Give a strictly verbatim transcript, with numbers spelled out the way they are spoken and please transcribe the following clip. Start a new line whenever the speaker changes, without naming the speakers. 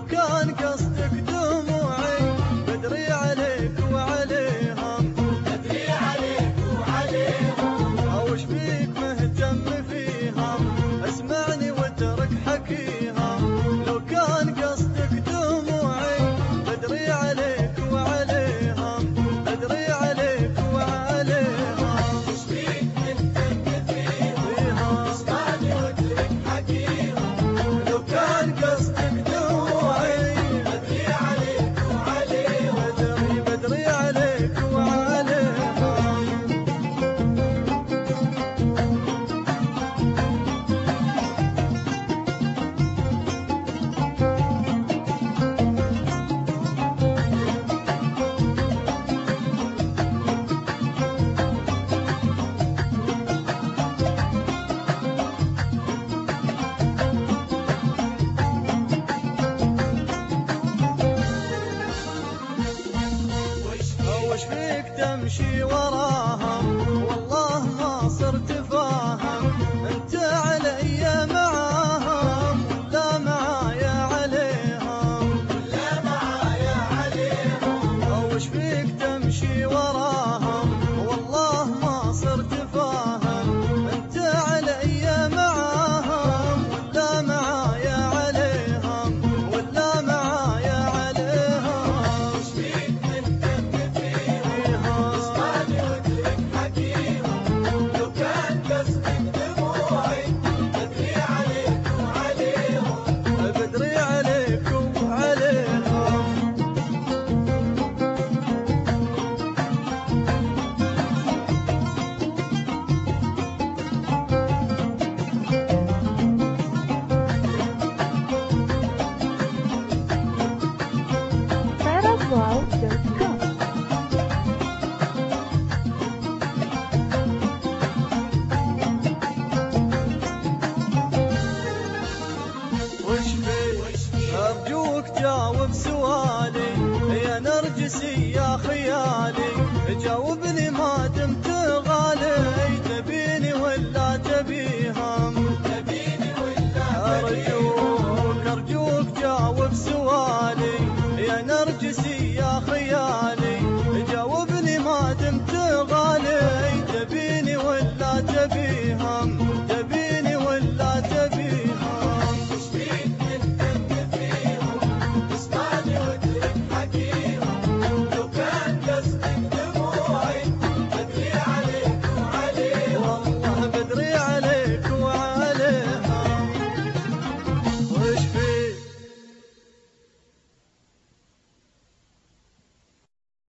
كان قصدك دموعي بدري عليك وعليهم،
بدري عليك وعليهم،
وش فيك مهتم فيهم؟ اسمعني واترك حكيهم. لو كان قصدك دموعي بدري عليك وعليهم، بدري عليك وعليهم.
وش فيك مهتم فيهم؟ اسمعني واترك حكيهم.
لو كان قصدك دموعي
بدري عليك وعليهم،
بدري بدري عليك وعليهم. وش فيك تمشي وراهم؟ والله ما صرت فاهم انت علي معاهم ولا معايا عليهم،
لا معايا عليهم.
وش فيك تمشي وراهم؟ والله ما صرت فاهم انت علي معاهم ولا معايا عليهم، ولا معايا عليهم.
وش فيك مهتم فيهم؟ اسمعني واترك حكيهم. لو كان قصدك دموعي بدري عليك وعليهم،
بدري عليك وعليهم.
Paraguay dot com
وش فيك؟ أرجوك جاوب سؤالي يا نرجسي يا خيالي، جاوبني ما دمت غالي. تبيني ولا تبيهم؟
تبيني ولا
أرجوك أرجوك جاوب سؤالي يا نرجسي يا خيالي، جاوبني ما دمت